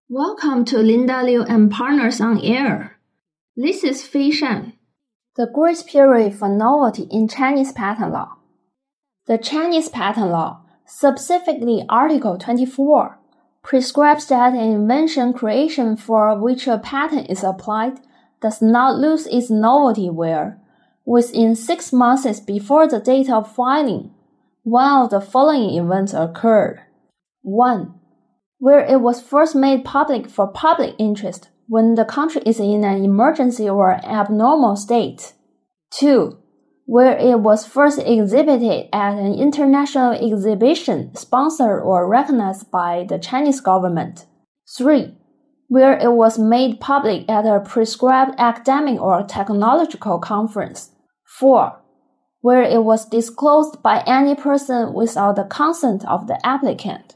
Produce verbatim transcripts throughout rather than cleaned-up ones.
Welcome to Linda Liu and Partners on Air. This is Fei Shan. The grace period for novelty in Chinese patent law. The Chinese patent law, specifically Article twenty-four, prescribes that an invention creation for which a patent is applied does not lose its novelty where, within six months before the date of filing, one of the following events occurred. one. Where it was first made public for public interest when the country is in an emergency or abnormal state. two. Where it was first exhibited at an international exhibition sponsored or recognized by the Chinese government. three. Where it was made public at a prescribed academic or technological conference. four. Where it was disclosed by any person without the consent of the applicant.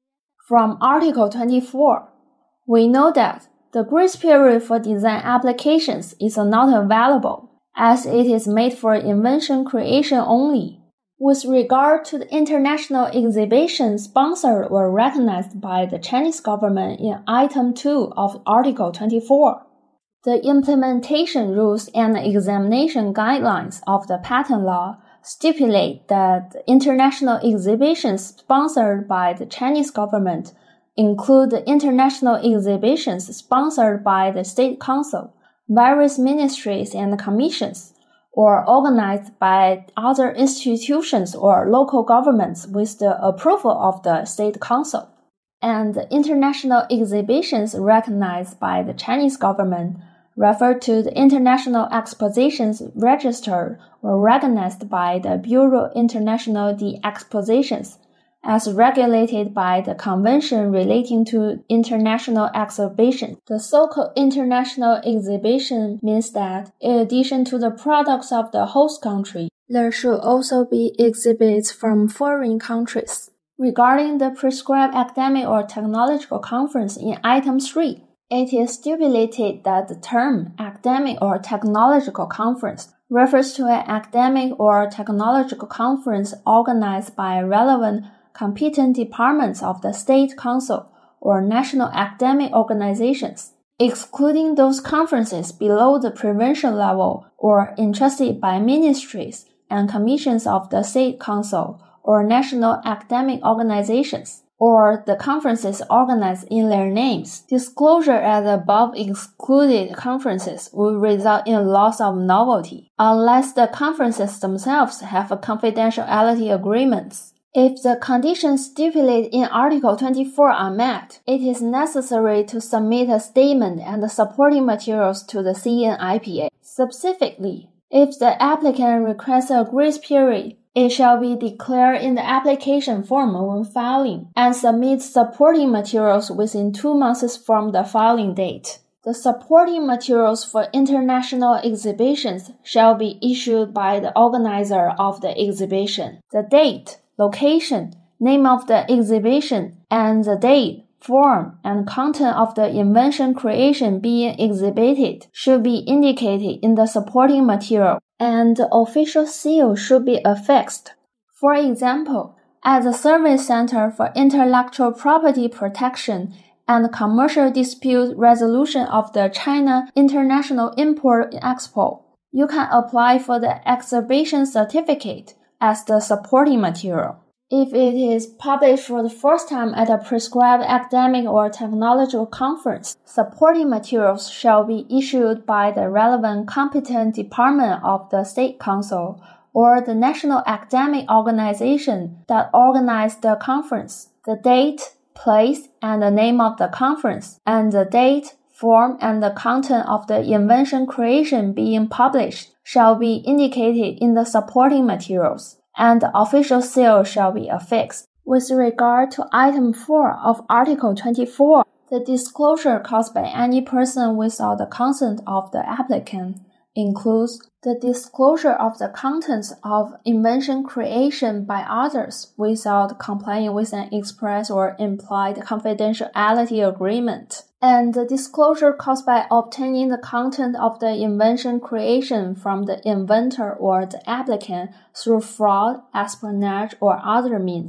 From Article twenty-four, we know that the grace period for design applications is not available, as it is made for invention creation only. With regard to the international exhibition sponsored or recognized by the Chinese government in Item two of Article twenty-four, the implementation rules and examination guidelines of the patent law stipulate that international exhibitions sponsored by the Chinese government include the international exhibitions sponsored by the State Council, various ministries and commissions, or organized by other institutions or local governments with the approval of the State Council, and the international exhibitions recognized by the Chinese government refer to the international expositions registered or recognized by the Bureau International des Expositions, as regulated by the Convention relating to international exhibition. The so-called international exhibition means that, in addition to the products of the host country, there should also be exhibits from foreign countries. Regarding the prescribed academic or technological conference in Item three, it is stipulated that the term academic or technological conference refers to an academic or technological conference organized by relevant competent departments of the State Council or national academic organizations, excluding those conferences below the provincial level or entrusted by ministries and commissions of the State Council or national academic organizations, or the conferences organized in their names. Disclosure at the above excluded conferences will result in loss of novelty, unless the conferences themselves have a confidentiality agreements. If the conditions stipulated in Article twenty-four are met, it is necessary to submit a statement and the supporting materials to the C N I P A. Specifically, if the applicant requests a grace period, it shall be declared in the application form when filing, and submit supporting materials within two months from the filing date. The supporting materials for international exhibitions shall be issued by the organizer of the exhibition. The date, location, name of the exhibition, and the date, form, and content of the invention creation being exhibited should be indicated in the supporting material, and the official seal should be affixed. For example, at the Service Center for Intellectual Property Protection and Commercial Dispute Resolution of the China International Import-Expo, you can apply for the exhibition certificate as the supporting material. If it is published for the first time at a prescribed academic or technological conference, supporting materials shall be issued by the relevant competent department of the State Council or the national academic organization that organized the conference. The date, place, and the name of the conference, and the date, form, and the content of the invention creation being published shall be indicated in the supporting materials, and the official seal shall be affixed. With regard to Item four of Article twenty-four, the disclosure caused by any person without the consent of the applicant includes the disclosure of the contents of invention creation by others without complying with an express or implied confidentiality agreement, and the disclosure caused by obtaining the content of the invention creation from the inventor or the applicant through fraud, espionage, or other means.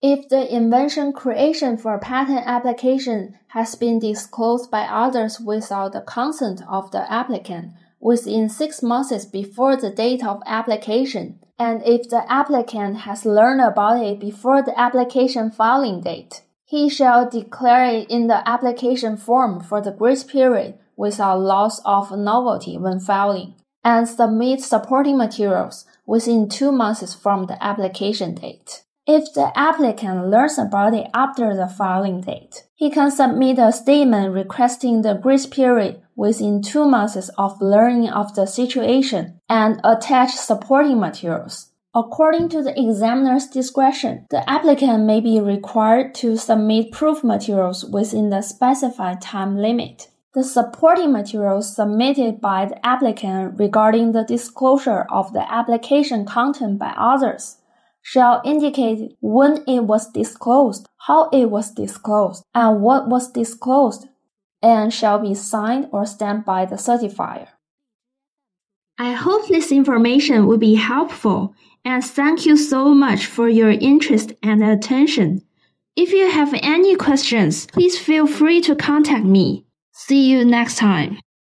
If the invention creation for a patent application has been disclosed by others without the consent of the applicant within six months before the date of application, and if the applicant has learned about it before the application filing date, he shall declare it in the application form for the grace period without loss of novelty when filing, and submit supporting materials within two months from the application date. If the applicant learns about it after the filing date, he can submit a statement requesting the grace period within two months of learning of the situation and attach supporting materials. According to the examiner's discretion, the applicant may be required to submit proof materials within the specified time limit. The supporting materials submitted by the applicant regarding the disclosure of the application content by others shall indicate when it was disclosed, how it was disclosed, and what was disclosed, and shall be signed or stamped by the certifier. I hope this information will be helpful, and thank you so much for your interest and attention. If you have any questions, please feel free to contact me. See you next time.